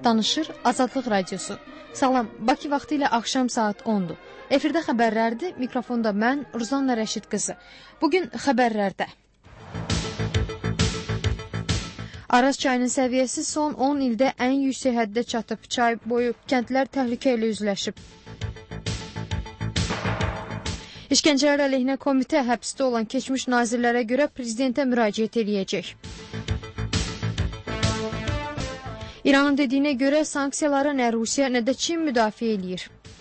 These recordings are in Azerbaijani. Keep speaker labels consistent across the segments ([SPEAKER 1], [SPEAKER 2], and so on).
[SPEAKER 1] Danışır Azadlıq Radiosu. Salam, Bakı vaxtı ilə axşam saat 10-dur. Efirdə xəbərlərdir, mikrofonda mən, Ruzanna Rəşid qızı. Bugün xəbərlərdə. Araz çayının səviyyəsi son 10 ildə ən yüksək həddə çatıb. Çay boyu kəndlər təhlükə ilə üzləşib. İşgəncələr əleyhinə komitə həbsdə olan keçmiş nazirlərə görə prezidentə müraciət edəcək. İranın dediyinə görə sanksiyalara nə Rusiya, nə də Çin müdafiə eləyir.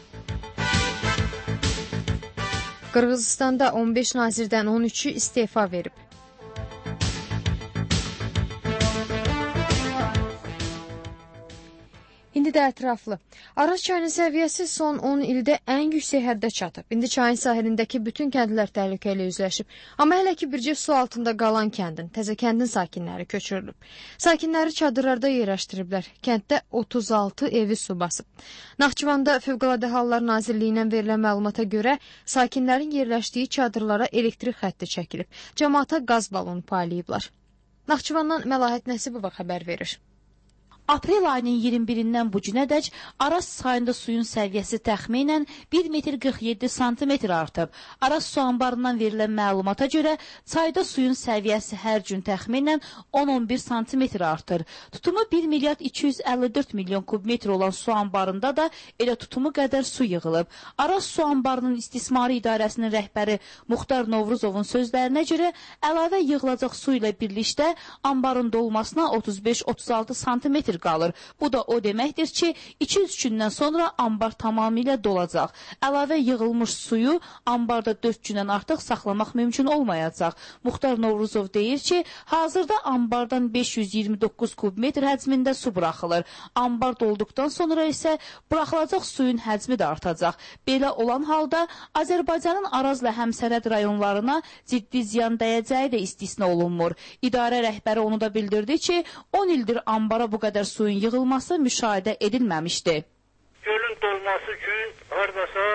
[SPEAKER 1] Qırğızistanda 15 nazirdən 13-ü istefa verib. İndi də ətraflı. Araz çayının səviyyəsi son 10 ildə ən yüksək həddə çatıb. İndi çayın sahilindəki bütün kəndlər təhlükə ilə üzləşib. Amma hələ ki bircə su altında qalan kəndin, təzə kəndin sakinləri köçürülüb. Sakinləri çadırlarda yerləşdiriblər. Kənddə 36 evi su basıb. Naxçıvanda Fövqəladə Hallar Nazirliyindən verilən məlumata görə sakinlərin yerləşdiyi çadırlara elektrik xətti çəkilib. Cəmaata qaz balonu paylayıblar. Naxçıvandan Məlahət Nəsibova xəbər verir.
[SPEAKER 2] Aprel ayının 21-dən bu günədək Araz çayında suyun səviyyəsi təxminən 1 metr 47 santimetr artıb. Araz su anbarından verilən məlumata görə çayda suyun səviyyəsi hər gün təxminən 10-11 santimetr artır. Tutumu 1 milyard 254 milyon kubmetr olan su anbarında da elə tutumu qədər su yığılıb. Araz su anbarının istismarı idarəsinin rəhbəri Muxtar Novruzovun sözlərinə görə əlavə yığılacaq su ilə birlikdə anbarın dolmasına 35-36 santimetr qalır. Bu da o deməkdir ki, 2-3 gündən sonra ambar tamamilə dolacaq. Əlavə yığılmış suyu ambarda 4 gündən artıq saxlamaq mümkün olmayacaq. Muxtar Novruzov deyir ki, hazırda ambardan 529 kubmetr həcmində su buraxılır. Ambar dolduqdan sonra isə buraxılacaq suyun həcmi də artacaq. Belə olan halda Azərbaycanın Arazla həmsərhəd rayonlarına ciddi ziyan dəyəcəyi də istisna olunmur. İdarə rəhbəri onu da bildirdi ki, 10 ildir ambara bu qədər suyun yığılması müşahidə edilməmişdi.
[SPEAKER 3] Gölün dolması üçün haradasa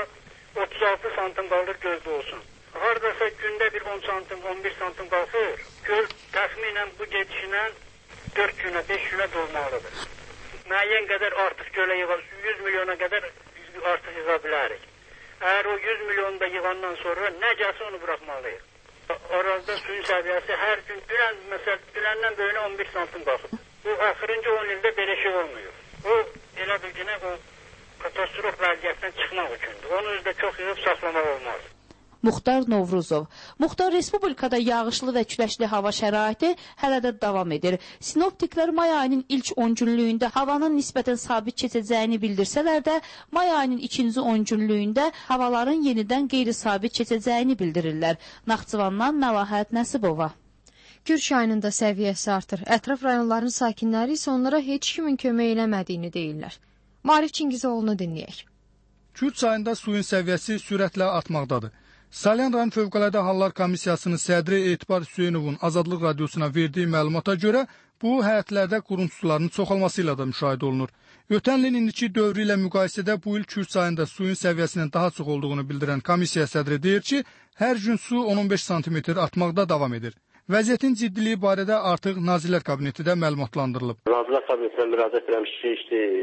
[SPEAKER 3] 36 santim qalır gözdə olsun. Haradasa gündə bir 10 santim, 11 santim qalır. Göl təxminən bu gedişlə 4 günə, 5 günə dolmalıdır. Müəyyən qədər artıq gölə yığılır, 100 milyona qədər artıq yığa bilərik. Əgər o 100 milyonu da yığandan sonra necəsə onu buraxmalıyıq. Arazda suyun səviyyəsi hər gün dünəndən böyünə 11 santim qalır. Bu axırıncı 10 ildə belə şey olmuyor. Bu elə bilginə o katastrof vəziyyətdən çıxmaq üçündür. Onu özdə çox yığıb saxlamaq olmaz.
[SPEAKER 2] Muxtar Novruzov. Muxtar Respublikada yağışlı və küləşli hava şəraiti hələ də davam edir. Sinoptiklər may ayının ilk 10 günlüyündə havanın nisbətən sabit keçəcəyini bildirsələr də, may ayının ikinci 10 günlüyündə havaların yenidən qeyri-sabit keçəcəyini bildirirlər. Naxçıvandan Məlahət Nəsibova.
[SPEAKER 1] Kür çayının da səviyyəsi artır. Ətraf rayonların sakinləri isə onlara heç kimin kömək eləmədiyini deyirlər. Marif Çingizoğlu'nu dinləyək.
[SPEAKER 4] Kür çayında suyun səviyyəsi sürətlə artmaqdadır. Salyan rayon Fövqəladə Hallar Komissiyasının sədri Etibar Hüseynovun Azadlıq Radiosuna verdiyi məlumata görə bu həyətlərdə quruntu sularının çoxalması ilə də müşahidə olunur. Ötən ilin indiki dövrü ilə müqayisədə bu il Kür çayında suyun səviyyəsinin daha çox olduğunu bildirən komissiya sədri deyir ki, hər gün su 10-15 santimetr artmaqda davam edir. Vəziyyətin ciddiliyi barədə artıq Nazirlər Kabineti də məlumatlandırılıb.
[SPEAKER 5] Nazirlər Kabinetindən müraciət etmiş ki,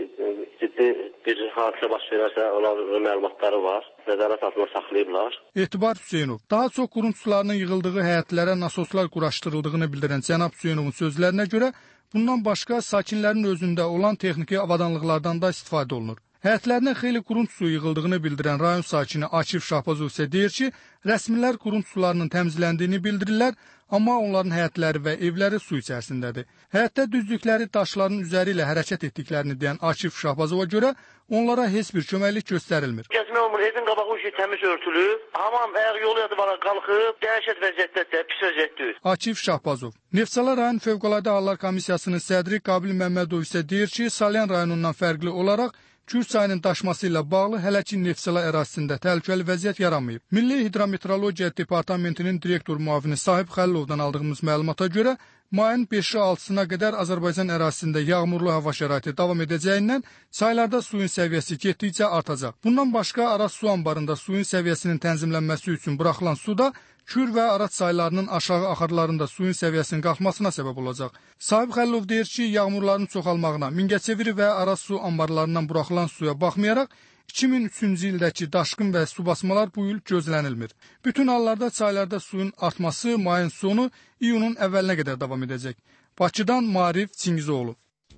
[SPEAKER 5] ciddi bir hadisə baş verərsə, onların məlumatları var. Nəzarət altında saxlayıblar.
[SPEAKER 4] Etibar Hüseynov daha çox quruntu sularının yığıldığı həyətlərə nasoslar quraşdırıldığını bildirən cənab Hüseynovun sözlərinə görə bundan başqa sakinlərin özündə olan texniki avadanlıqlardan da istifadə olunur. Həyətlərinə xeyli quruntu suyu yığıldığını bildirən rayon sakini Akif Şahbazov isə deyir ki, rəsmilər quruntu sularının təmizləndiyini bildirirlər, amma onların həyətləri və evləri su içərisindədir. Həyətdə düzdükləri daşların üzəri ilə hərəkət etdiklərini deyən Akif Şahbazova görə onlara heç bir köməklik göstərilmir.
[SPEAKER 5] Gəzmək olmur, evin qabağı təmiz örtülüb, hamam əgər yolu yadıbara qalxıb, dəhşət vəziyyətdə, pis vəziyyətdir.
[SPEAKER 4] Akif Şahbazov. Neftçala rayon Fövqəladə Hallar Komissiyasının sədri Qabil Məmmədov isə deyir ki, Salyan rayonundan fərqli olaraq Kür çayının daşması ilə bağlı hələ ki Neftçala ərazisində təhlükəli vəziyyət yaranmayıb. Milli Hidrometeorologiya Departamentinin direktor müavini Sahib Xəlilovdan aldığımız məlumata görə mayın 5-6-sına qədər Azərbaycan ərazisində yağmurlu hava şəraiti davam edəcəyindən çaylarda suyun səviyyəsi getdikcə artacaq. Bundan başqa Araz su anbarında suyun səviyyəsinin tənzimlənməsi üçün buraxılan su da Kür və Araz çaylarının aşağı axarlarında suyun səviyyəsinin qalxmasına səbəb olacaq. Sahib Xəlilov deyir ki, yağmurların çoxalmağına, Mingəçeviri və Araz su anbarlarından buraxılan suya baxmayaraq, 2003-cü ildəki daşqın və su basmalar bu il gözlənilmir. Bütün hallarda çaylarda suyun artması mayın sonu iyunun əvvəlinə qədər davam edəcək. Bakıdan Marif Çingizoğlu.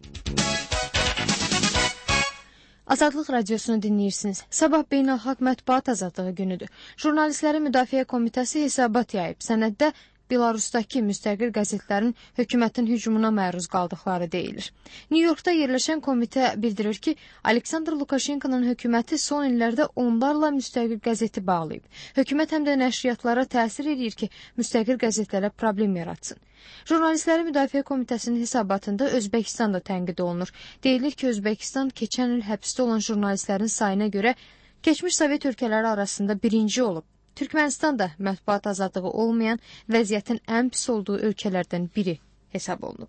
[SPEAKER 1] Azadlıq radiosunu dinləyirsiniz. Sabah Beynəlxalq Mətbuat Azadlığı günüdür. Jurnalistlərin Müdafiə Komitəsi hesabat yayıb. Sənəddə Belarusdakı müstəqil qəzetlərin hökumətin hücumuna məruz qaldıqları deyilir. New Yorkda yerləşən komitə bildirir ki, Aleksandr Lukashenkonun hökuməti son illərdə onlarla müstəqil qəzeti bağlayıb. Hökumət həm də nəşriyyatlara təsir edir ki, müstəqil qəzetlərə problem yaratsın. Jurnalistlərin Müdafiə Komitəsinin hesabatında Özbəkistan da tənqid olunur. Deyilir ki, Özbəkistan keçən il həbsdə olan jurnalistlərin sayına görə keçmiş Sovet ölkələri arasında birinci olub. Türkmənistan da mətbuat azadlığı olmayan vəziyyətin ən pis olduğu ölkələrdən biri hesab olunub.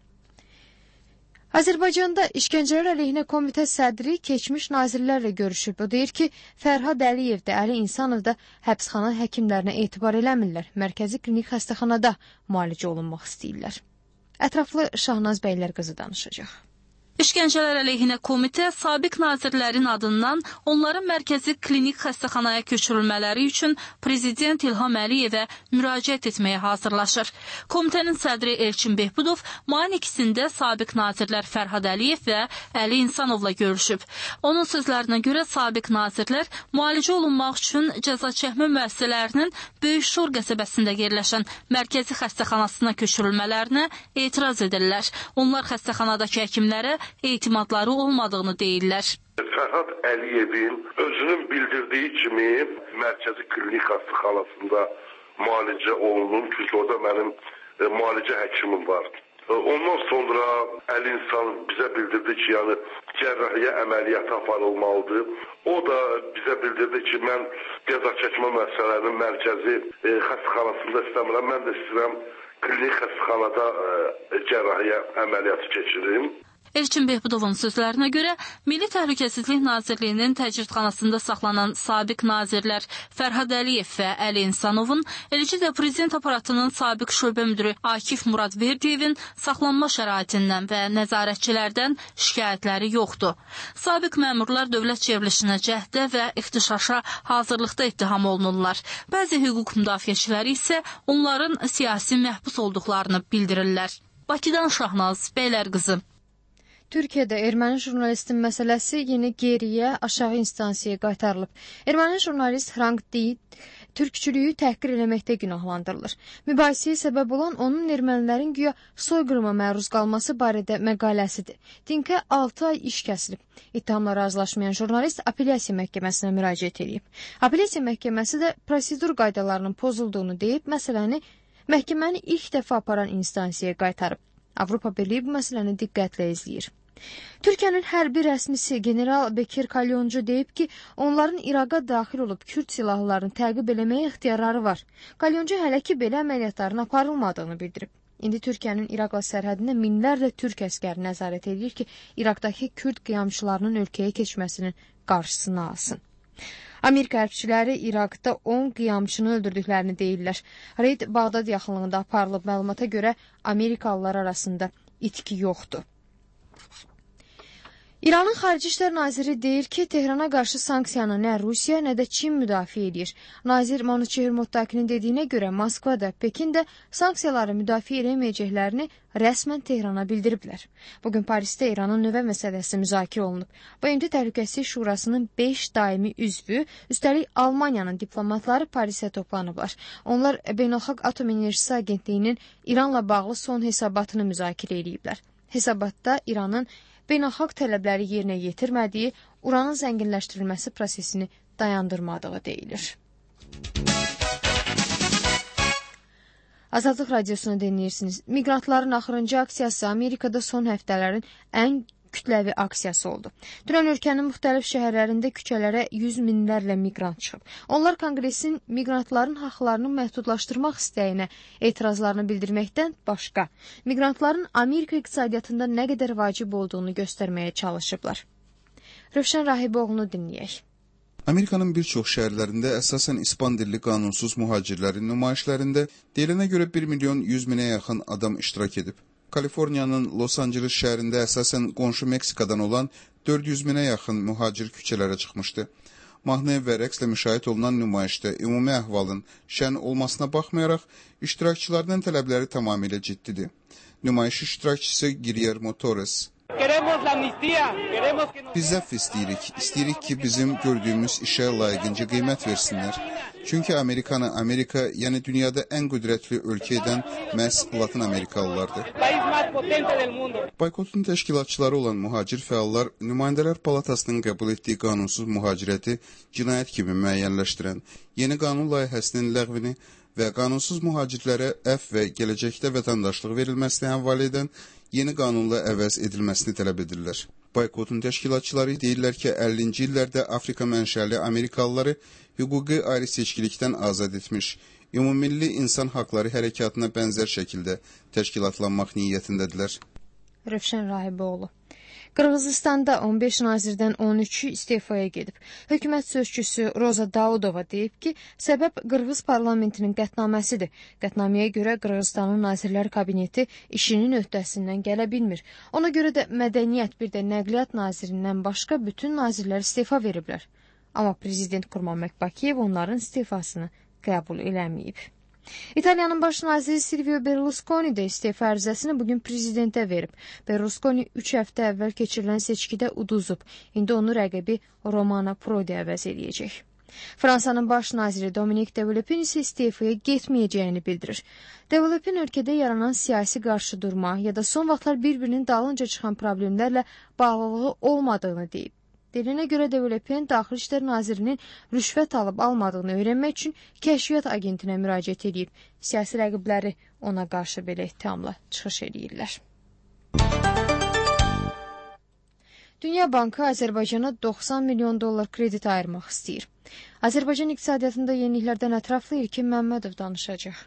[SPEAKER 1] Azərbaycanda işgəncələr əleyhinə komitə sədri keçmiş nazirlərlə görüşüb. O deyir ki, Fərhad Əliyev də, Əli İnsanov da həbsxana həkimlərinə etibar eləmirlər. Mərkəzi klinik xəstəxanada müalicə olunmaq istəyirlər. Ətraflı Şahnaz Bəylər qızı danışacaq.
[SPEAKER 6] İşgəncələr əleyhinə komitə sabiq nazirlərin adından onların mərkəzi klinik xəstəxanaya köçürülmələri üçün Prezident İlham Əliyevə müraciət etməyə hazırlaşır. Komitənin sədri Elçin Behbudov mayın 2-sində sabiq nazirlər Fərhad Əliyev və Əli İnsanovla görüşüb. Onun sözlərinə görə sabiq nazirlər müalicə olunmaq üçün cəza çəkmə müəssisələrinin Böyük Şor qəsəbəsində yerləşən mərkəzi xəstəxanasına köçürülmələrinə etiraz edirlər. Onlar xəstəxanadakı həkimlərə etimadları olmadığını deyirlər.
[SPEAKER 7] Fərhad Əliyevin özünün bildirdiyi kimi mərkəzi klinik xəstəxanasında müalicə olunur. Çünki orada mənim müalicə həkimim var. Ondan sonra Əli İnsanov bizə bildirdi ki, yəni cərrahiyyə əməliyyatı aparılmalıdır. O da bizə bildirdi ki, mən cəza çəkmə müəssisələrinin mərkəzi xəstəxanasında istəmirəm. Mən də istəyirəm klinik xəstəxanada cərrahiyyə əməliyyatı keçirim.
[SPEAKER 6] Elçin Behbudovun sözlərinə görə Milli Təhlükəsizlik Nazirliyinin təcridxanasında saxlanan sabiq nazirlər Fərhad Əliyev və Əli İnsanovun, eləcə də prezident aparatının sabiq şöbə müdürü Akif Muradverdiyevin saxlanma şəraitindən və nəzarətçilərdən şikayətləri yoxdur. Sabiq məmurlar dövlət çevrilişinə cəhdə və ixtişaşa hazırlıqda ittiham olunurlar. Bəzi hüquq müdafiəçiləri isə onların siyasi məhbus olduqlarını bildirirlər. Bakıdan Şahnaz Bəylər qızı.
[SPEAKER 1] Türkiyədə erməni jurnalistin məsələsi yeni geriyə aşağı instansiyaya qaytarılıb. Erməni jurnalist Hrant Dink türkçülüyü təhqir eləməkdə günahlandırılır. Mübahisəyə səbəb olan onun ermənilərin güya soyqırıma məruz qalması barədə məqaləsidir. Dinkə 6 ay iş kəsilib. İttihamla razılaşmayan jurnalist apellyasiya məhkəməsinə müraciət edib. Apellyasiya məhkəməsi də prosedur qaydalarının pozulduğunu deyib, məsələni məhkəməni ilk dəfə aparan instansiyaya qaytarıb. Avropa Birliyi bu məsələni diqqətlə izləyir. Türkiyənin hərbi rəsmisi general Bekir Kalyoncu deyib ki, onların İraqa daxil olub Kürd silahlarını təqib eləməyə ixtiyarları var. Kalyoncu hələ ki, belə əməliyyatların aparılmadığını bildirib. İndi Türkiyənin İraqla sərhədində minlərlə türk əskəri nəzarət edir ki, İraqdakı Kürd qiyamçılarının ölkəyə keçməsinin qarşısını alsın. Amerika hərbçiləri İraqda 10 qiyamçını öldürdüklərini deyirlər. Reyd Bağdad yaxınlığında aparılıb. Məlumata görə Amerikalılar arasında itki yoxdur. İranın Xarici İşlər Naziri deyir ki, Tehrana qarşı sanksiyanı nə Rusiya, nə də Çin müdafiə edir. Nazir Manuçehir Mottakinin dediyinə görə Moskva da, Pekin də sanksiyaları müdafiə edəməyəcəklərini rəsmən Tehrana bildiriblər. Bugün Parisdə İranın nüvə məsələsi müzakirə olunub. BMT Təhlükəsizlik Şurasının 5 daimi üzvü, üstəlik Almaniyanın diplomatları Parisə toplanıblar. Onlar Beynəlxalq Atom Enerjisi Agentliyinin İranla bağlı son hesabatını müzakirə ediblər. Hesabatda İranın beynəlxalq tələbləri yerinə yetirmədiyi, uranın zənginləşdirilməsi prosesini dayandırmadığı deyilir. Azadlıq radiosunu dinləyirsiniz. Miqrantların axırıncı aksiyası Amerikada son həftələrin ən kütləvi aksiyası oldu. Dünən ölkənin müxtəlif şəhərlərində küçələrə 100 minlərlə miqrant çıxıb. Onlar Konqresin miqrantların haqlarını məhdudlaşdırmaq istəyinə etirazlarını bildirməkdən başqa, miqrantların Amerika iqtisadiyyatında nə qədər vacib olduğunu göstərməyə çalışıblar. Rövşən Rahiboğlu'nu dinləyək.
[SPEAKER 8] Amerikanın bir çox şəhərlərində əsasən İspan dilli qanunsuz mühacirlərin nümayişlərində deyilənə görə 1 milyon 100 minə yaxın adam iştirak edib. Kaliforniyanın Los Angeles şəhərində əsasən qonşu Meksikadan olan 400 minə yaxın mühacir küçələrə çıxmışdı. Mahnı və rəqslə müşahidə olunan nümayişdə ümumi əhvalın şən olmasına baxmayaraq, iştirakçılarının tələbləri tamamilə ciddidir. Nümayiş iştirakçısı Guillermo Torres: Biz əfv istəyirik ki, bizim gördüyümüz işə layiqincə qiymət versinlər. Çünki Amerika, yəni dünyada ən qüdrətli ölkə edən məhz Latin Amerikalılardır. Boykotun təşkilatçıları olan mühacir fəallar Nümayəndələr Palatasının qəbul etdiyi qanunsuz mühacirəti cinayət kimi müəyyənləşdirən yeni qanun layihəsinin ləğvini və qanunsuz mühacirlərə əfv və gələcəkdə vətəndaşlıq verilməsini həvalə edən yeni qanunla əvəz edilməsini tələb edirlər. Boykotun təşkilatçıları deyirlər ki, 50-ci illərdə Afrika mənşəli Amerikalıları hüquqi ayrı-seçkilikdən azad etmiş, ümumilli insan haqları hərəkatına bənzər şəkildə təşkilatlanmaq niyyətindədirlər.
[SPEAKER 1] Rövşən Rahiboğlu. Qırğızistanda 15 nazirdən 13-ü istifaya gedib. Hökumət sözçüsü Roza Daudova deyib ki, səbəb Qırğız parlamentinin qətnaməsidir. Qətnaməyə görə Qırğızistanın Nazirlər Kabineti işinin öhdəsindən gələ bilmir. Ona görə də mədəniyyət bir də nəqliyyat nazirindən başqa bütün nazirlər istifa veriblər. Amma prezident Kurmanbek Bakiyev onların istifasını qəbul eləməyib. İtaliyanın baş naziri Silvio Berlusconi də istifa ərizəsini bugün prezidentə verib. Berlusconi 3 həftə əvvəl keçirilən seçkidə uduzub. İndi onu rəqibi Romano Prodi əvəz eləyəcək. Fransanın baş naziri Dominique de Villepin isə istifaya getməyəcəyini bildirir. De Villepin ölkədə yaranan siyasi qarşıdurma ya da son vaxtlar bir-birinin dalınca çıxan problemlərlə bağlılığı olmadığını deyib. Deyilənə görə De Villepin Daxili İşlər Nazirinin rüşvət alıb almadığını öyrənmək üçün kəşfiyyat agentinə müraciət edib. Siyasi rəqibləri ona qarşı belə ittihamla çıxış edirlər. Dünya Bankı Azərbaycana 90 milyon dollar kredit ayırmaq istəyir. Azərbaycan iqtisadiyyatında yeniliklərdən ətraflı İlkin Məmmədov danışacaq.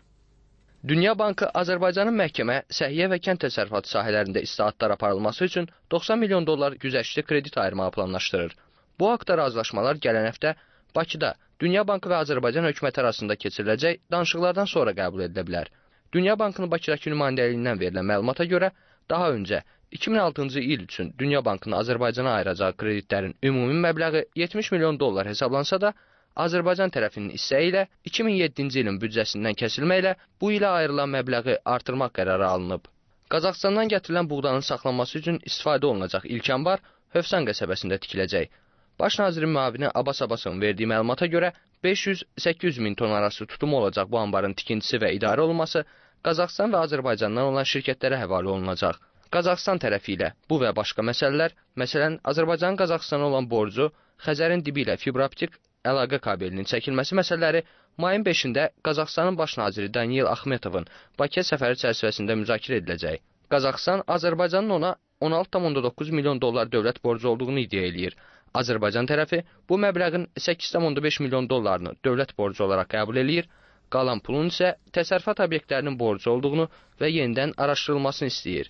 [SPEAKER 9] Dünya Bankı Azərbaycanın məhkəmə, səhiyyə və kənd təsərrüfatı sahələrində islahatlar aparılması üçün 90 milyon dollar güzəştli kredit ayırmağı planlaşdırır. Bu haqda razılaşmalar gələn həftə Bakıda Dünya Bankı və Azərbaycan hökuməti arasında keçiriləcək danışıqlardan sonra qəbul edilə bilər. Dünya Bankının Bakıdakı nümayəndəliyindən verilən məlumata görə daha öncə 2006-cı il üçün Dünya Bankının Azərbaycana ayıracağı kreditlərin ümumi məbləği 70 milyon dollar hesablansa da, Azərbaycan tərəfinin hissəyi ilə 2007-ci ilin büdcəsindən kəsilməklə bu ilə ayrılan məbləği artırmaq qərarı alınıb. Qazaxıstandan gətirilən buğdanın saxlanması üçün istifadə olunacaq ilk anbar Hövsan qəsəbəsində tikiləcək. Baş nazirin müavini Abbas Abbasovun verdiyi məlumata görə 500-800 min ton arası tutumu olacaq bu anbarın tikintisi və idarə olunması Qazaxıstan və Azərbaycandan olan şirkətlərə həvalə olunacaq. Qazaxıstan tərəfi ilə bu və başqa məsələlər, məsələn, Azərbaycanın Qazaxıstana olan borcu, Xəzərin dibi ilə fibrooptik əlaqə kabelinin çəkilməsi məsələləri mayın 5-də Qazaxıstanın baş naziri Daniel Axmetovun Bakıya səfəri çərçivəsində müzakirə ediləcək. Qazaxıstan Azərbaycanın ona 16,9 milyon dollar dövlət borcu olduğunu iddia eləyir. Azərbaycan tərəfi bu məbləğin 8,5 milyon dollarını dövlət borcu olaraq qəbul eləyir, qalan pulun isə təsərrüfat obyektlərinin borcu olduğunu və yenidən araşdırılmasını istəyir.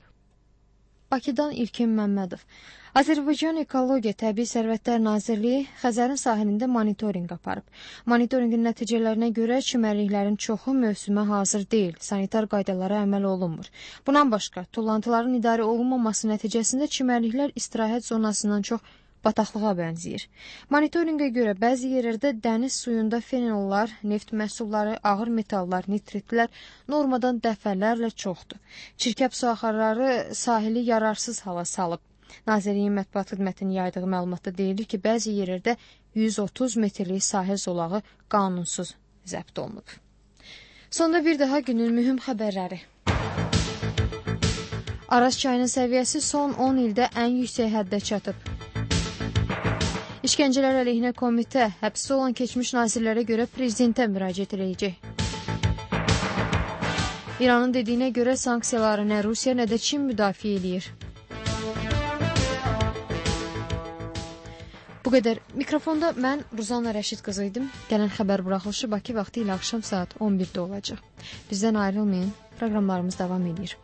[SPEAKER 1] Bakıdan İlkin Məmmədov. Azərbaycan Ekologiya Təbii Sərvətlər Nazirliyi Xəzərin sahilində monitorinq aparıb. Monitorinqin nəticələrinə görə çimərliklərin çoxu mövsümə hazır deyil, sanitar qaydalara əməl olunmur. Bundan başqa, tullantıların idarə olunmaması nəticəsində çimərliklər istirahət zonasından çox bataqlığa bənzəyir. Monitorinqə görə bəzi yerlərdə dəniz suyunda fenollar, neft məhsulları, ağır metallar, nitritlər normadan dəfələrlə çoxdur. Çirkəb su axarları sahili yararsız hala salıb. Nazirliyin mətbuat xidmətinin yaydığı məlumatda deyilir ki, bəzi yerlərdə 130 metrlik sahil zolağı qanunsuz zəbt olunub. Sonda bir daha günün mühüm xəbərləri. Araz çayının səviyyəsi son 10 ildə ən yüksək həddə çatıb. İşgəncələr əleyhinə komitə həbsdə olan keçmiş nazirlərə görə prezidentə müraciət edəcək. İranın dediyinə görə sanksiyaları nə Rusiya, nə də Çin müdafiə eləyir. Bu qədər. Mikrofonda mən Ruzanna Rəşid qızı idim. Gələn xəbər buraxılışı Bakı vaxtı ilə axşam saat 11-də olacaq. Bizdən ayrılmayın. Proqramlarımız davam edir.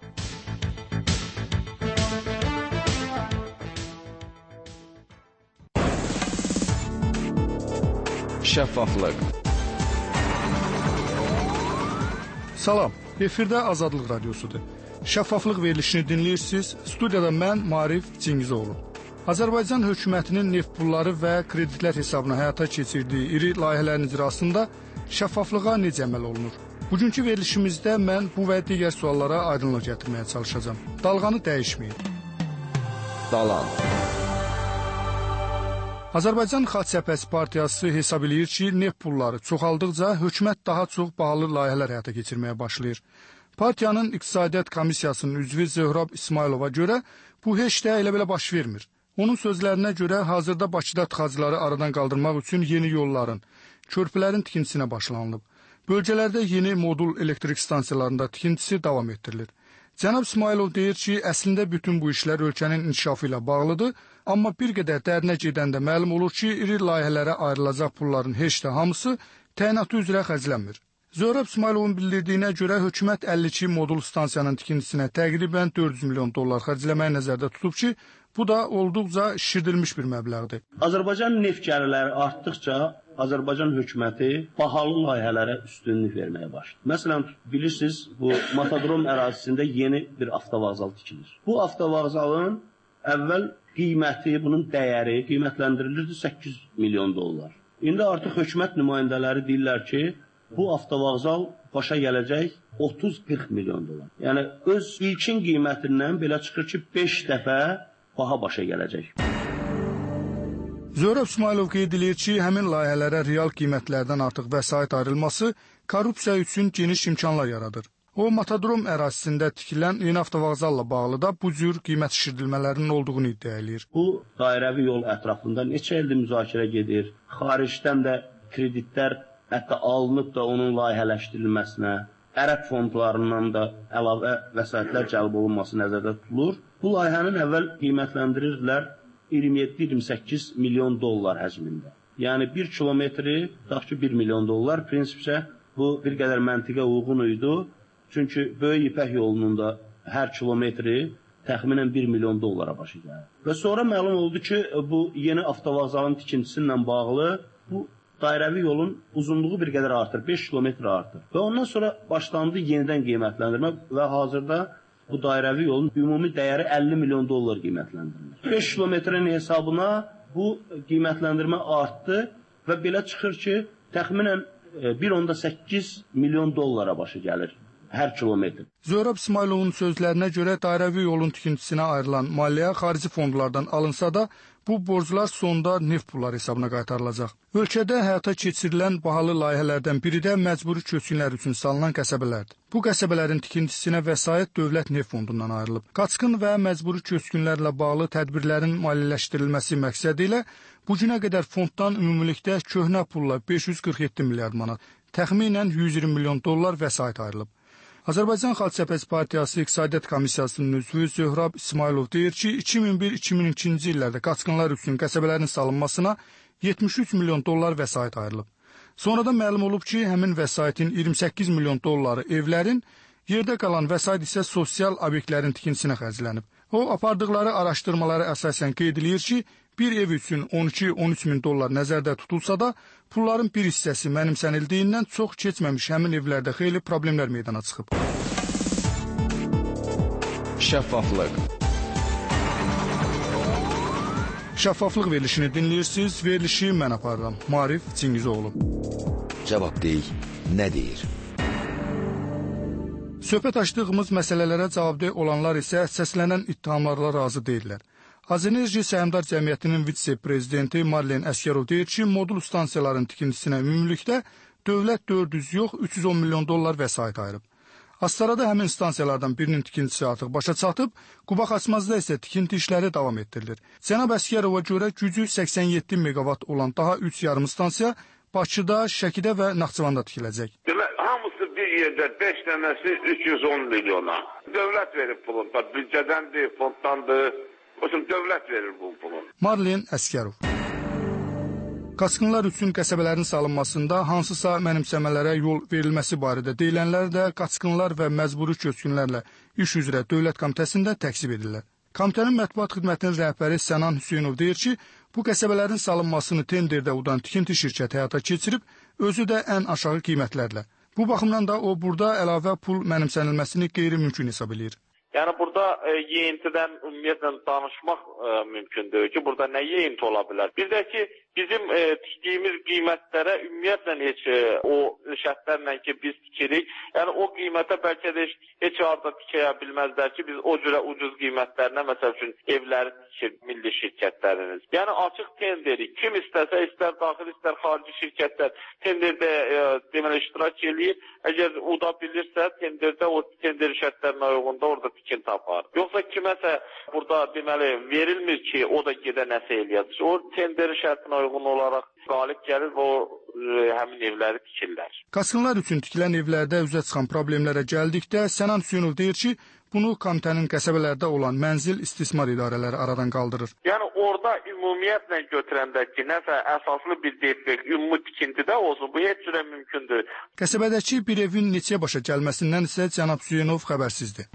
[SPEAKER 10] Şəffaflıq.
[SPEAKER 4] Salam, efirdə Azadlıq Radiosudur. Şəffaflıq verilişini dinləyirsiniz. Studiyada mən Marif Cingizoğlu. Azərbaycan hökumətinin neft pulları və kreditlər hesabına həyata keçirdiyi iri layihələrin icrasında şəffaflığa necə əməl olunur? Bugünkü verilişimizdə mən bu və digər suallara aydınlıq gətirməyə çalışacağam. Dalğanı dəyişməyin.
[SPEAKER 10] Dalan.
[SPEAKER 4] Azərbaycan Xalq Cəbhəsi Partiyası hesab eləyir ki, neft pulları çoxaldıqca hökumət daha çox bahalı layihələr həyata keçirməyə başlayır. Partiyanın İqtisadiyyat Komissiyasının üzvü Zöhrab İsmailova görə bu heç də elə belə baş vermir. Onun sözlərinə görə hazırda Bakıda tıxacları aradan qaldırmaq üçün yeni yolların, körpülərin tikintisinə başlanılıb. Bölgələrdə yeni modul elektrik stansiyalarında tikintisi davam etdirilir. Cənab İsmailov deyir ki, əslində bütün bu işlər ölkənin inkişafı ilə bağlıdır, amma bir qədər dərinə gedəndə məlum olur ki, iri layihələrə ayrılacaq pulların heç də hamısı təyinatı üzrə xərclənmir. Zöhrab İsmailovun bildirdiyinə görə hökumət 52 modul stansiyanın tikintisinə təqribən 400 milyon dollar xərcləməyi nəzərdə tutub ki, bu da olduqca şişirdilmiş bir məbləğdir.
[SPEAKER 11] Azərbaycan neft gəlirləri artdıqca Azərbaycan hökuməti bahalı layihələrə üstünlük verməyə başladı. Məsələn, bilirsiniz, bu Matadrom ərazisində yeni bir avtovağzal tikilir. Bu avtovağzalın əvvəl qiyməti, bunun dəyəri qiymətləndirilirdi 800 milyon dollar. İndi artıq hökumət nümayəndələri deyirlər ki, bu avtovağzal başa gələcək 30-40 milyon dollar. Yəni, öz ilkin qiymətindən belə çıxır ki, 5 dəfə baha başa gələcək.
[SPEAKER 4] Zöhrab İsmailov qeyd edir ki, həmin layihələrə real qiymətlərdən artıq vəsait ayrılması korrupsiya üçün geniş imkanlar yaradır. O, Matadrom ərazisində tikilən yeni avtovağzalla bağlı da bu cür qiymət şişirdilmələrinin olduğunu iddia edir.
[SPEAKER 11] Bu dairəvi yol ətrafında neçə ildir müzakirə gedir, xaricdən də kreditlər hətta alınıb da onun layihələşdirilməsinə, ərəb fondlarından da əlavə vəsaitlər cəlb olunması nəzərdə tutulur. Bu layihənin əvvəl qiymətləndirirdilər 27-28 milyon dollar həcmində. Yəni 1 kilometri, tutaq ki 1 milyon dollar, prinsipcə bu bir qədər məntiqə uyğun idi. Çünki Böyük İpək yolunun da hər kilometri təxminən 1 milyon dollara başa gəlir. Və sonra məlum oldu ki, bu yeni avtovağzalın tikintisi ilə bağlı bu dairəvi yolun uzunluğu bir qədər artır, 5 kilometr artır. Və ondan sonra başlandı yenidən qiymətləndirmə və hazırda bu dairəvi yolun ümumi dəyəri 50 milyon dollar qiymətləndirilir. 5 kilometrin hesabına bu qiymətləndirmə artdı və belə çıxır ki, təxminən 1.8 milyon dollara başa gəlir hər kilometr.
[SPEAKER 4] Zöhrab İsmailovun sözlərinə görə dairəvi yolun tikintisinə ayrılan maliyyə xarici fondlardan alınsa da, bu borclar sonda neft pulları hesabına qaytarılacaq. Ölkədə həyata keçirilən bahalı layihələrdən biri də məcburi köçkünlər üçün salınan qəsəbələrdir. Bu qəsəbələrin tikintisinə vəsait Dövlət Neft Fondundan ayrılıb. Qaçqın və məcburi köçkünlərlə bağlı tədbirlərin maliyyələşdirilməsi məqsədi ilə bugünə qədər fonddan ümumilikdə köhnə pulla 547 milyard manat, təxminən 120 milyon dollar vəsait ayrılıb. Azərbaycan Xalq Cəbhəsi Partiyası İqtisadiyyat Komissiyasının üzvü Zöhrab İsmailov deyir ki, 2001-2002-ci illərdə qaçqınlar üçün qəsəbələrin salınmasına 73 milyon dollar vəsait ayrılıb. Sonradan məlum olub ki, həmin vəsaitin 28 milyon dolları evlərin, yerdə qalan vəsait isə sosial obyektlərin tikintisinə xərclənib. O, apardıqları araşdırmalara əsasən qeyd edir ki, bir ev üçün 12-13 min dollar nəzərdə tutulsa da, pulların bir hissəsi mənimsənildiyindən çox keçməmiş həmin evlərdə xeyli problemlər meydana çıxıb.
[SPEAKER 10] Şəffaflıq.
[SPEAKER 4] Şəffaflıq verilişini dinləyirsiniz, verilişi mən aparıram. Marif Cingizoğlu.
[SPEAKER 10] Cavabdeh nə deyir?
[SPEAKER 4] Söhbət açdığımız məsələlərə cavabdeh olanlar isə səslənən ittihamlarla razı deyirlər. Azenerji Səhmdar Cəmiyyətinin vitse-prezidenti Marlen Əsgərov deyir ki, modul stansiyaların tikintisinə ümumilikdə dövlət 400 yox, 310 milyon dollar vəsait ayırıb. Astarada həmin stansiyalardan birinin tikintisi artıq başa çatıb, Quba-Xaçmazda isə tikinti işləri davam etdirilir. Cənab Əsgərova görə gücü 87 meqavat olan daha 3 yarım stansiya Bakıda, Şəkidə və Naxçıvanda tikiləcək.
[SPEAKER 12] Hamısı bir yerdə 5 dənəsi 310 milyona. Dövlət verib pulun, büdcədəndir, fonddandır. Dövlət verir bu pulun.
[SPEAKER 4] Marlen Əsgərov. Qaçqınlar üçün qəsəbələrin salınmasında hansısa mənimsəmələrə yol verilməsi barədə deyilənlər də qaçqınlar və məcburi köçkünlərlə iş üzrə Dövlət Komitəsində təksib edirlər. Komitənin mətbuat xidmətinin rəhbəri Sənan Hüseynov deyir ki, bu qəsəbələrin salınmasını tenderdə udan tikinti şirkəti həyata keçirib, özü də ən aşağı qiymətlərlə. Bu baxımdan da o burada əlavə pul mənimsənilməsini qeyri-mümkün hesab edir.
[SPEAKER 12] Yəni burada yeyintidən ümumiyyətlə danışmaq mümkündür ki, burada nə yeyinti ola bilər? Bir də ki, bizim tikdiyimiz qiymətlərə ümumiyyətlə heç o şərtlərlə ki, biz tikirik, yəni o qiymətə bəlkə də heç arada tikəyə bilməzlər ki, biz o cürə ucuz qiymətlərinə, məsəl üçün evləri tikir milli şirkətləriniz. Yəni açıq tenderi kim istəsə, istər daxil, istər xarici şirkətlər tenderdə deməli iştirak eləyir. Əgər uda bilirsə, tenderdə o tender şərtlərinə uyğunda orada tikin tapar. Yoxsa kiməsə burada deməli verilmir ki, o da gedə nəsə eləyəcək. O tender şərtinə uyğun olaraq qalib gəlir və o həmin evləri tikirlər.
[SPEAKER 4] Qaçqınlar üçün tikilən evlərdə üzə çıxan problemlərə gəldikdə Sənan Hüseynov deyir ki, bunu komitənin qəsəbələrdə olan mənzil istismar idarələri aradan qaldırır.
[SPEAKER 12] Yəni orada ümumiyyətlə götürəndə ki, nəsə əsaslı bir defekt, ümumi tikintidə olsun, bu heç cürə mümkündür.
[SPEAKER 4] Qəsəbədəki bir evin neçəyə başa gəlməsindən isə cənab Hüseynov xəbərsizdir.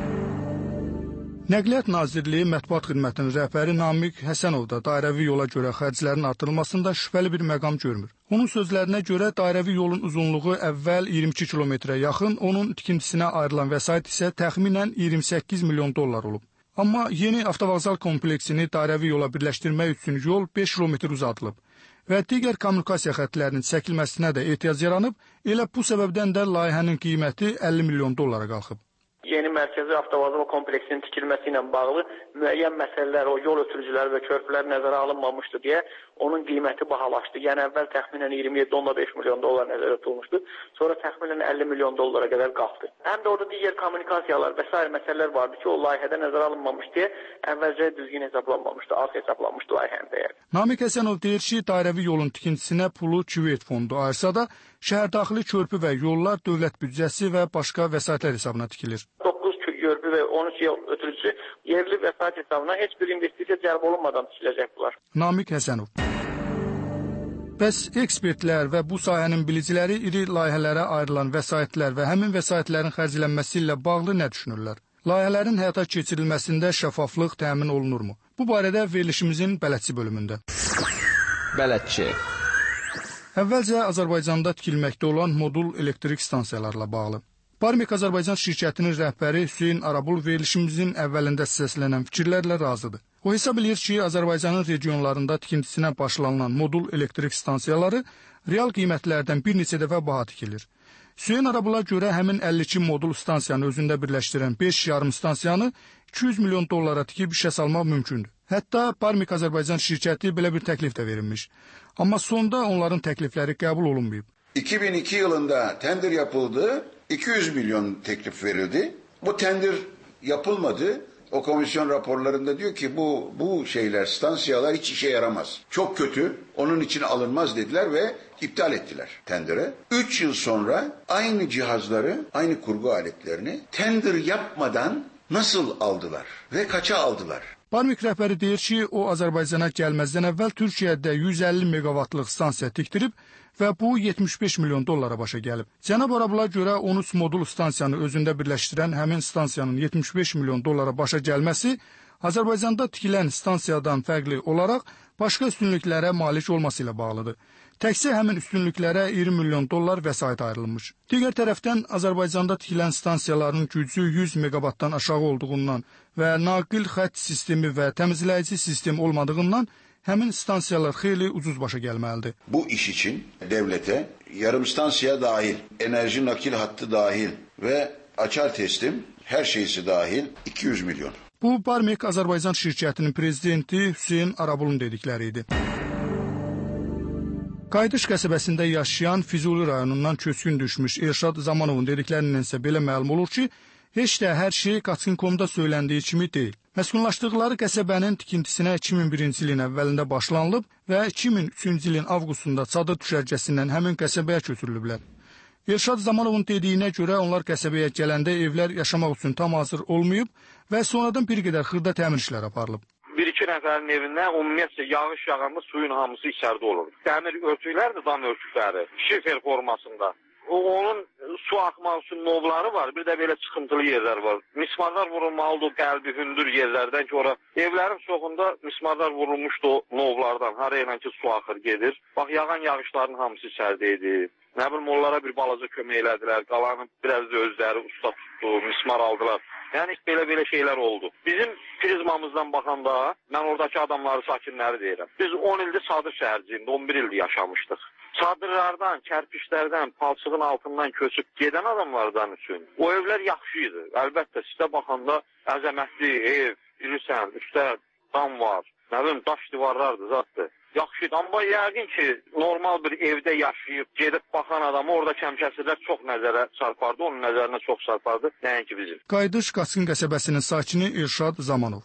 [SPEAKER 4] Nəqliyyat Nazirliyi Mətbuat Xidmətinin rəhbəri Namiq Həsənov da dairəvi yola görə xərclərin artırılmasında şübhəli bir məqam görmür. Onun sözlərinə görə dairəvi yolun uzunluğu əvvəl 22 kilometrə yaxın, onun tikintisinə ayrılan vəsait isə təxminən 28 milyon dollar olub. Amma yeni avtovağzal kompleksini dairəvi yola birləşdirmək üçün yol 5 kilometr uzadılıb və digər kommunikasiya xətlərinin çəkilməsinə də ehtiyac yaranıb, elə bu səbəbdən də layihənin qiyməti 50 milyon dollara qalxıb.
[SPEAKER 13] Yeni mərkəzi avtovağzal kompleksinin tikilməsi ilə bağlı müəyyən məsələlər, o yol ötürücüləri və körpülər nəzərə alınmamışdı deyə onun qiyməti bahalaşdı. Yəni əvvəl təxminən 27.5 milyon dollar nəzərə tutulmuşdu. Sonra təxminən 50 milyon dollara qədər qalxdı. Həm də orada digər kommunikasiyalar və sair məsələlər vardı ki, o layihədə nəzərə alınmamış deyə əvvəlcə düzgün hesablanmamışdı, az hesablanmışdı layihənin dəyəri.
[SPEAKER 4] Namiq Həsənov deyir ki, dairəvi yolun tikintisinə pulu Küveyt fondu ayırsa da, şəhərdaxili körpü və yollar dövlət büdcəsi və başqa vəsaitlər hesabına tikilir.
[SPEAKER 13] 9 körpü və 13 yol ötürücüsü yerli vəsait hesabına heç bir investisiya cəlb olunmadan tikiləcək bunlar.
[SPEAKER 4] Namiq Həsənov. Bəs ekspertlər və bu sahənin biliciləri iri layihələrə ayrılan vəsaitlər və həmin vəsaitlərin xərclənməsi ilə bağlı nə düşünürlər? Layihələrin həyata keçirilməsində şəffaflıq təmin olunurmu? Bu barədə verilişimizin bələdçi bölümündə.
[SPEAKER 10] Bələdçi.
[SPEAKER 4] Əvvəlcə Azərbaycanda tikilməkdə olan modul elektrik stansiyalarla bağlı. Barmik Azərbaycan şirkətinin rəhbəri Hüseyn Arabul verilişimizin əvvəlində səslənən fikirlərlə razıdır. O hesab edir ki, Azərbaycanın regionlarında tikintisinə başlanılan modul elektrik stansiyaları real qiymətlərdən bir neçə dəfə baha tikilir. Hüseyn Arabula görə həmin 52 modul stansiyanı özündə birləşdirən 5 yarım stansiyanı 200 milyon dollara tikib işə salmaq mümkündür. Hətta Barmik Azərbaycan şirkəti belə bir təklif də verilmiş. Amma sonda onların təklifləri qəbul olunmayıb.
[SPEAKER 14] 2002 yılında tender yapıldı, 200 milyon teklif verildi. Bu tender yapılmadı. O komisyon raporlarında diyor ki bu şeyler, stansiyalar hiç işe yaramaz. Çok kötü, onun için alınmaz dediler ve iptal ettiler tendere. 3 yıl sonra aynı cihazları, aynı kurgu aletlerini tender yapmadan nasıl aldılar ve kaça aldılar?
[SPEAKER 4] Barmik rəhbəri deyir ki, o Azərbaycana gəlməzdən əvvəl Türkiyədə 150 meqavatlıq stansiya tikdirib və bu 75 milyon dollara başa gəlib. Cənab Arabula görə 13 modul stansiyanı özündə birləşdirən həmin stansiyanın 75 milyon dollara başa gəlməsi Azərbaycanda tikilən stansiyadan fərqli olaraq başqa üstünlüklərə malik olması ilə bağlıdır. Təkcə həmin üstünlüklərə 20 milyon dollar vəsait ayrılmış. Digər tərəfdən Azərbaycanda tikilən stansiyaların gücü 100 meqavatdan aşağı olduğundan və naqil xətt sistemi və təmizləyici sistem olmadığından həmin stansiyalar xeyli ucuz başa gəlməlidir.
[SPEAKER 14] Bu iş için devlete yarım stansiya dahil, enerji nakil hattı dahil ve açar teslim her şeysi dahil 200 milyon.
[SPEAKER 4] Bu Barmik Azərbaycan şirkətinin prezidenti Hüseyn Arabulun dedikləri idi. Qayıdış qəsəbəsində yaşayan Füzuli rayonundan köçkün düşmüş Elşad Zamanovun dediklərindən isə belə məlum olur ki, heç də hər şey Qaçqın.com'da söyləndiyi kimi deyil. Məskunlaşdıqları qəsəbənin tikintisinə 2001-ci ilin əvvəlində başlanılıb və 2003-cü ilin avqustunda çadır düşərgəsindən həmin qəsəbəyə köçürülüblər. Elşad Zamanovun dediyinə görə onlar qəsəbəyə gələndə evlər yaşamaq üçün tam hazır olmayıb və sonradan bir qədər xırda təmir işləri aparılıb.
[SPEAKER 12] Bir-iki nəfərin evindən ümumiyyətcə yağış yağanda suyun hamısı içəridə olur. Dəmir örtüklər də dam örtükləri, şifer formasında. onun su axmaq üçün novları var, bir də belə çıxıntılı yerlər var. Mismarlar vurulmalıdır qəlbi hündür yerlərdən ki, ora evlərin çoxunda mismarlar vurulmuşdu o novlardan. Hara ilə ki, su axır gedir. Bax, yağan yağışların hamısı içəridə idi. Nə bilim, onlara bir balaca kömək elədilər. Qalanı biraz da özləri usta tutdu, mismar aldılar. Yəni, belə şeylər oldu. Bizim prizmamızdan baxanda, mən oradakı adamları, sakinləri deyirəm. Biz 10 ildir Sadır şəhərciyində, 11 ildir yaşamışdıq. Çadırlardan, kərpişlərdən, palçığın altından köçüb gedən adamlardan üçün o evlər yaxşı idi. Əlbəttə, sizə baxanda əzəmətli ev, bilirsən, üstə dam var, nə bilim, daş divarlardır, zatdır. Yaxşıydı, amma yəqin ki, normal bir evdə yaşayıb, gedib baxan adamı orada kəmkəsirlər çox nəzərə çarpardı, onun nəzərinə çox çarpardı, nəinki bizim.
[SPEAKER 4] Qayıdış Qaçqın qəsəbəsinin sakini İrşad Zamanov.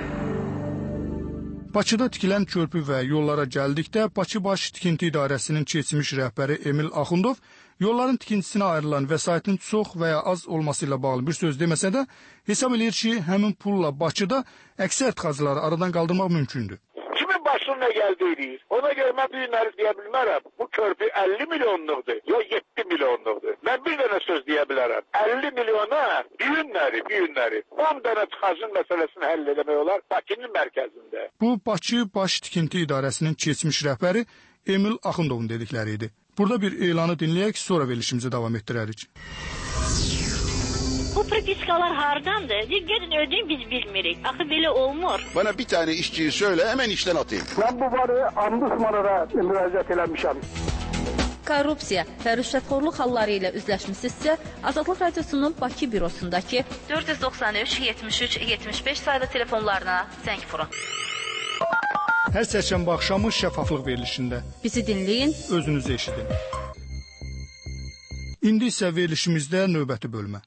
[SPEAKER 4] Bakıda tikilən körpü və yollara gəldikdə Bakı Baş Tikinti İdarəsinin keçmiş rəhbəri Emil Axundov yolların tikintisinə ayrılan vəsaitin çox və ya az olması ilə bağlı bir söz deməsə də hesab edir ki, həmin pulla Bakıda əksər tıxacları aradan qaldırmaq mümkündür.
[SPEAKER 15] Kimin başına gəldiyirik? Ona görə mən bu günləri deyə bilmərəm. Bu körpü 50 milyonluqdur, ya 7 milyonluqdur. Mən bir dənə söz deyə bilərəm. 50 milyona bir günləri 10 dənə tıxacın məsələsini həll eləmək olar Bakının mərkəzində.
[SPEAKER 4] Bu, Bakı Baş Tikinti İdarəsinin keçmiş rəhbəri Emil Axundovun dedikləri idi. Burada bir elanı dinləyək, sonra verilişimizi davam etdirərik.
[SPEAKER 16] Bu propiskalar hardandır? Gedin ödeyin, biz bilmirik. Axı belə olmur.
[SPEAKER 14] Bana bir tane işçiyi söyle, hemen işten atayım.
[SPEAKER 15] Ben bu varı ombudsmanlara müraciət eləmişəm.
[SPEAKER 6] Korrupsiya və rüşvətxorluq halları ilə üzləşmisinizsə, Azadlıq Radiosunun Bakı bürosundakı 493 73 75 saylı telefonlarına zəng vurun.
[SPEAKER 4] Hər çərşənbə axşamı şəffaflıq verilişində.
[SPEAKER 6] Bizi dinləyin,
[SPEAKER 4] özünüzü eşidin. İndi isə verilişimizdə növbəti bölmə.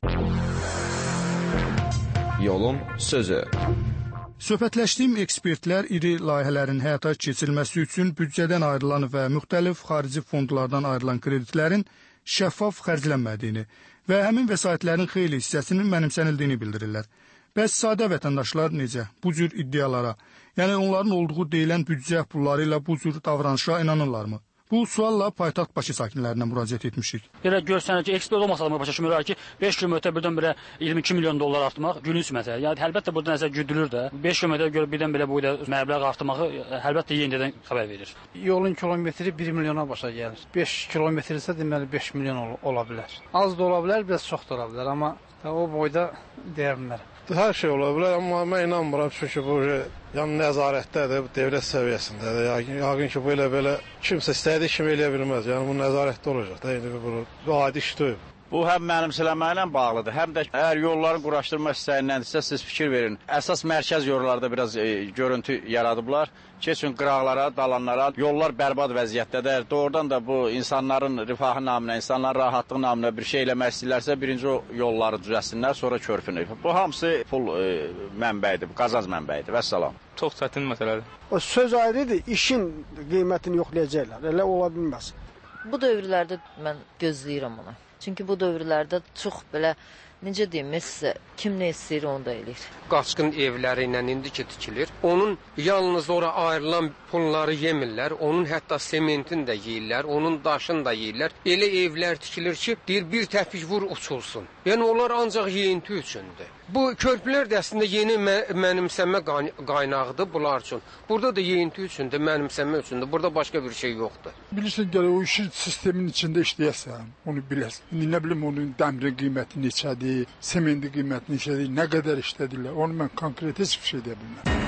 [SPEAKER 10] Yolun sözü.
[SPEAKER 4] Söhbətləşdiyim ekspertlər iri layihələrin həyata keçirilməsi üçün büdcədən ayrılan və müxtəlif xarici fondlardan ayrılan kreditlərin şəffaf xərclənmədiyini və həmin vəsaitlərin xeyli hissəsinin mənimsənildiyini bildirirlər. Bəs sadə vətəndaşlar necə bu cür iddialara, yəni onların olduğu deyilən büdcə pulları ilə bu cür davranışa inanırlarmı? Bu sualla paytaxt Bakı sakinlərinə müraciət etmişik.
[SPEAKER 17] Belə görsənir ki, ekspert olmasa da başa düşmürlər ki, 5 kilometrə birdən-birə 22 milyon dollar artmaq gülünç məsələ. Yəni əlbəttə burada nəsə güdülür də. 5 kilometrə görə birdən-birə bu məbləğ artmağı əlbəttə yenidən xəbər verir.
[SPEAKER 18] Yolun kilometri 1 milyona başa gəlir. 5 kilometr isə deməli 5 milyon ola bilər. Az da ola bilər, biraz çox da ola bilər, amma o boyda deyə bilmərəm.
[SPEAKER 19] Hər şey ola bilər, amma mən inanmıram çünki bu nəzarətdədir, bu dövlət səviyyəsindədir. Yəqin ki, belə kimsə istədiyi kimi eləyə bilməz. Yəni bu nəzarətdə olacaq da, indi bu adi iş deyil.
[SPEAKER 20] Bu həm mənimsələməklə bağlıdır, həm də əgər yolların quraşdırma istəyindəndirsə, siz fikir verin. Əsas mərkəz yollarda biraz görüntü yaradıblar. Keçin qıraqlara, dalanlara, yollar bərbad vəziyyətdədir. Doğrudan da bu insanların rifahı naminə, insanların rahatlığı naminə bir şey eləmək istəyirlərsə, birinci o yolları düzəlsinlər, sonra körpünü. Bu hamısı pul mənbəyidir, qazanc mənbəyidir. Vəssalam.
[SPEAKER 21] Çox çətin məsələdir.
[SPEAKER 22] O söz ayrıdır, işin qiymətini yoxlayacaqlar. Elə ola bilməz.
[SPEAKER 23] Bu dövrlərdə mən gözləyirəm onu. Çünki bu dövrlərdə çox belə, necə deyim, sizə kim nə istəyir onu da eləyir.
[SPEAKER 24] Qaçqın evləri ilə indiki tikilir. Onun yalnız ora ayrılan pulları yemirlər, onun hətta sementini də yeyirlər, onun daşını da yeyirlər. Elə evlər tikilir ki, deyir bir təpik vur uçulsun. Yəni onlar ancaq yeyinti üçündür. Bu körpülər də əslində yeni mənimsəmə qaynağıdır bunlar üçün. Burada da yeyinti üçündür, mənimsəmə üçündür. Burada başqa bir şey yoxdur.
[SPEAKER 25] Bilirsən, gələ o işin sistemin içində işləyəsən, onu biləsən. İndi nə bilim onun dəmrin qiyməti neçədir, sementin qiyməti neçədir, nə qədər işlədirlər. Onu mən konkret heç bir şey deyə bilmərəm.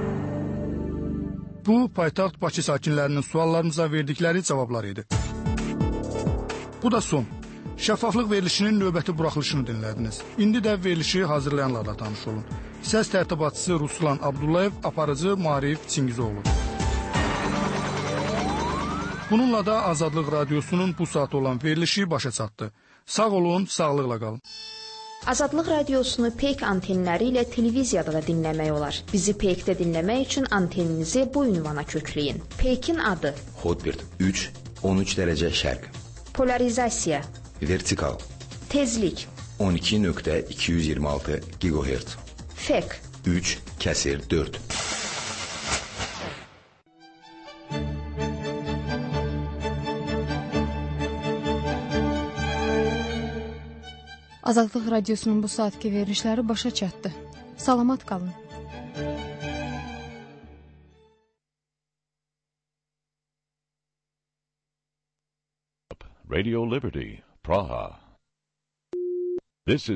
[SPEAKER 4] Bu, paytaxt Bakı sakinlərinin suallarımıza verdikləri cavablar idi. Bu da son. Şəffaflıq verilişinin növbəti buraxılışını dinlədiniz. İndi də verilişi hazırlayanlarla tanış olun. Səs tərtibatçısı Ruslan Abdullayev, aparıcı Marif Çingizoğlu. Bununla da Azadlıq Radiosunun bu saat olan verilişi başa çatdı. Sağ olun, sağlıqla qalın.
[SPEAKER 26] Azadlıq Radiosunu PEYK antenləri ilə televiziyada da dinləmək olar. Bizi PEYK-də dinləmək üçün anteninizi bu ünvana kökləyin. PEYK-in adı
[SPEAKER 27] Hotbird 3, 13 dərəcə şərq.
[SPEAKER 26] Polarizasiya
[SPEAKER 27] Vertikal.
[SPEAKER 26] Tezlik
[SPEAKER 27] 12.226 GHz.
[SPEAKER 26] FEK
[SPEAKER 27] 3/4.
[SPEAKER 1] Azadlıq Radiosunun bu saatki verilişləri başa çatdı. Salamat qalın.
[SPEAKER 2] Radio Liberty, Praha. This is